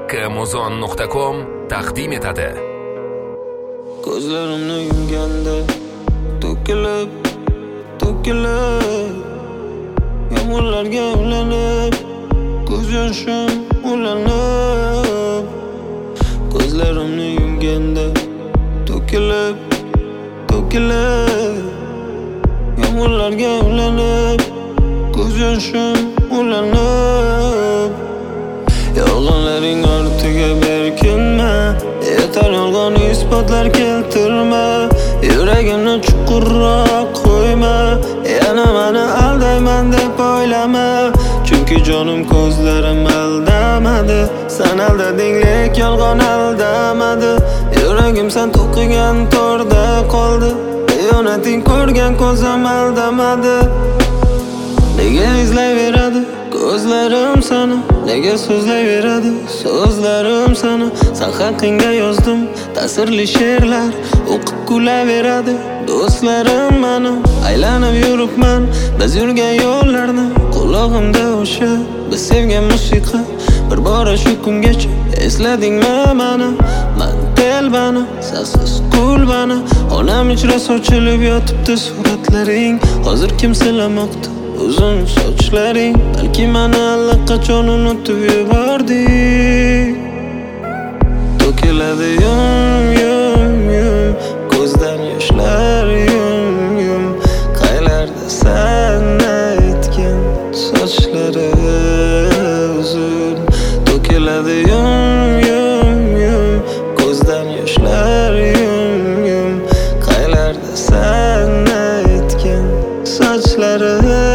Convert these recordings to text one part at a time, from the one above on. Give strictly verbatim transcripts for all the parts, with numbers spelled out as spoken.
Kmuzon nuqta com taqdim etadi. Ko'zlarimni yumganda to'kilib, to'kilib yomg'irlarga ulanib, ko'z yoshim ulanib. Ko'zlarimni yumganda to'kilib, to'kilib yomg'irlarga ulanib, ko'z yoshim ulanib. Yolg'onlaring ortiga berkinma, yetar yolg'on isbotlar keltirma. Yuragimni chuqurroq qo'yma, yana meni aldayman deb o'ylama. Chunki jonim ko'zlarim aldamadi, sen aldading lek yolg'on aldamadi. Yuragim sen to'qigan torda qoldi, xiyonating ko'rgan ko'zim aldamadi. Nega izlayveradi ko'zlarim seni, nega so'zlayveradi so'zlarim seni. Sen haqingda yozdim ta'sirli she'rlar, o'qib kulaveradi do'stlarim meni. Aylanib yuribman biz yurgan yo'llarni, qulog'imda o'sha biz sevgan musiqa. Bir bora shu kungacha esladingmi meni? Men telbani, sensiz kulbani, onam ichra sochilib yotibdi suratlaring. Hozir kim silamoqda uzun sochlaring? Balki meni allaqachon unutib yubording. To'kiladi yum yum yum, ko'zdan yoshlar yum yum. Qaylarda sen aytgan sochlari uzun. To'kiladi yum yum yum, ko'zdan yoshlar yum yum. Qaylarda sen aytgan sochlari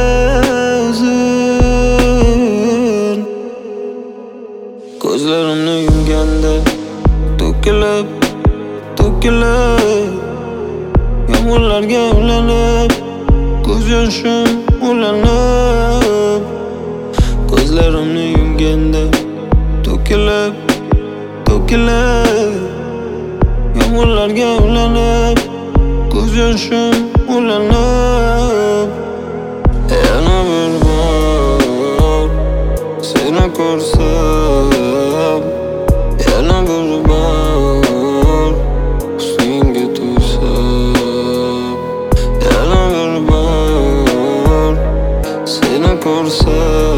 uzun. Ko'zlarimni yumganda to'kilib, to'kilib yomg'irlarga ulanib, ko'z yoshim ulanib. Ko'zlarimni yumganda to'kilib, to'kilib yomg'irlarga ulanib, ko'z yoshim ulanib. Yana bir bor seni ko'rsam, yana bir bor husningga to'ysam, yana bir bor seni ko'rsam.